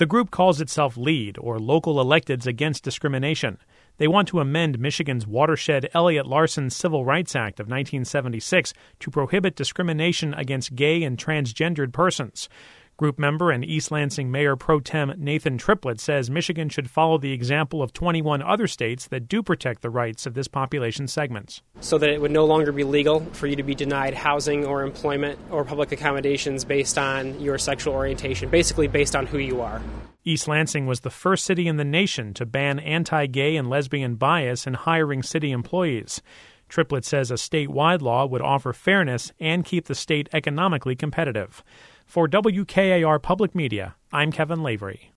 The group calls itself LEAD, or Local Electeds Against Discrimination. They want to amend Michigan's watershed Elliott Larson Civil Rights Act of 1976 to prohibit discrimination against gay and transgendered persons. Group member and East Lansing Mayor Pro Tem Nathan Triplett says Michigan should follow the example of 21 other states that do protect the rights of this population segment. So that it would no longer be legal for you to be denied housing or employment or public accommodations based on your sexual orientation, basically based on who you are. East Lansing was the first city in the nation to ban anti-gay and lesbian bias in hiring city employees. Triplett says a statewide law would offer fairness and keep the state economically competitive. For WKAR Public Media, I'm Kevin Lavery.